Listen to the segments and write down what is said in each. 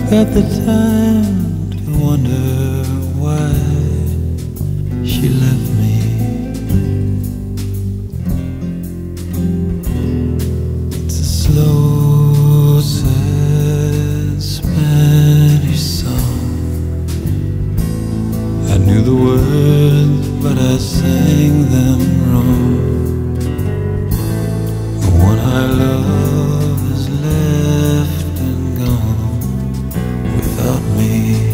got the time to wonder why she left me. It's a slow, sad Spanish song. I knew the words, but I sang them wrong. The one I love is left and gone without me.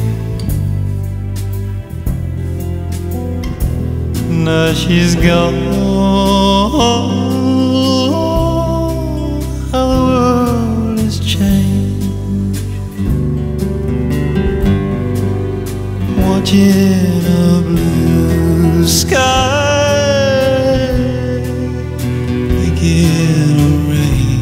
Now she's gone. How the world has changed. Watching a blue sky begin to rain.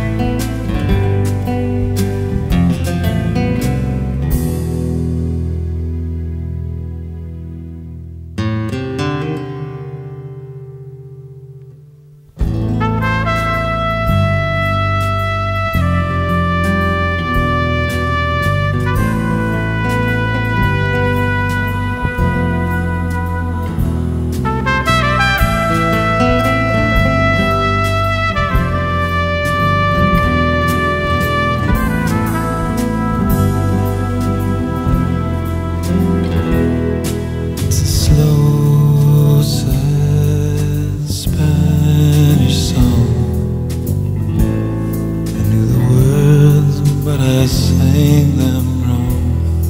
I sang them wrong.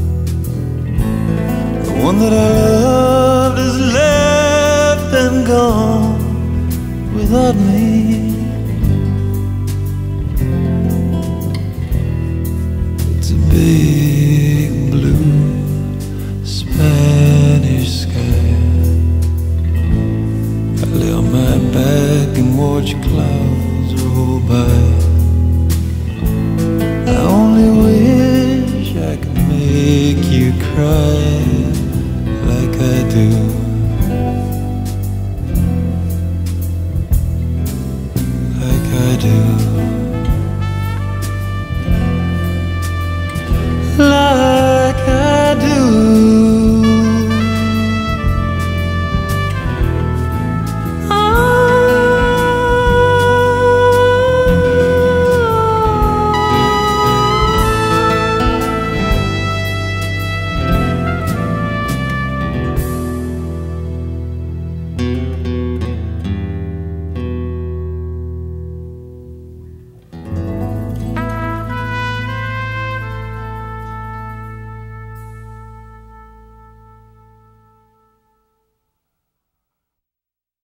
The one that I loved is left and gone without me. It's a big blue Spanish sky. I lay on my back and watch clouds roll by. I only wish I could make you cry like I do, like I do.